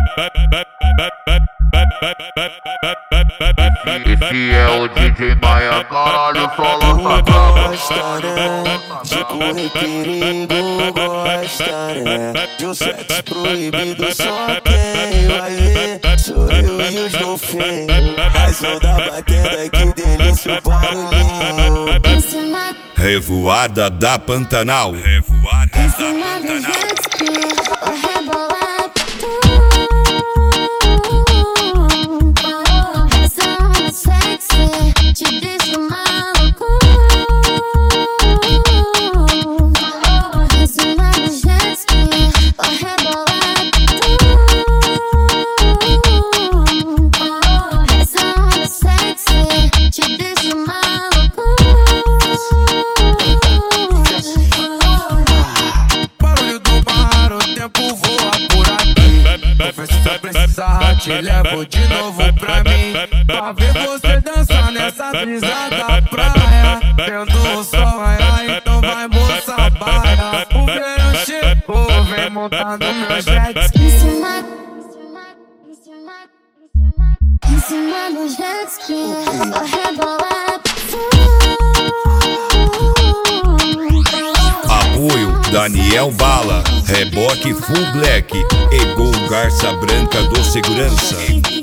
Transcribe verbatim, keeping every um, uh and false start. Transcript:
Esse é o D J Maia, caralho, só lança gosta, né? De correr perigo, gosta, né? De um sexo proibido, só quem vai ver sou eu e os golfinhos. As ondas batendo, que delícia o barulhinho. Revoada da Pantanal. Revoada da Pantanal. Te levo de novo pra mim, pra ver você dançar nessa brisa da praia. Tendo o sol raiar, então vai moça baia. O verão chegou, vem montando meu jet ski. Em cima, em cima do jet ski, rebolar. Apoio Daniel Bala, Reboque Full Black e Gol Garça Branca do Segurança.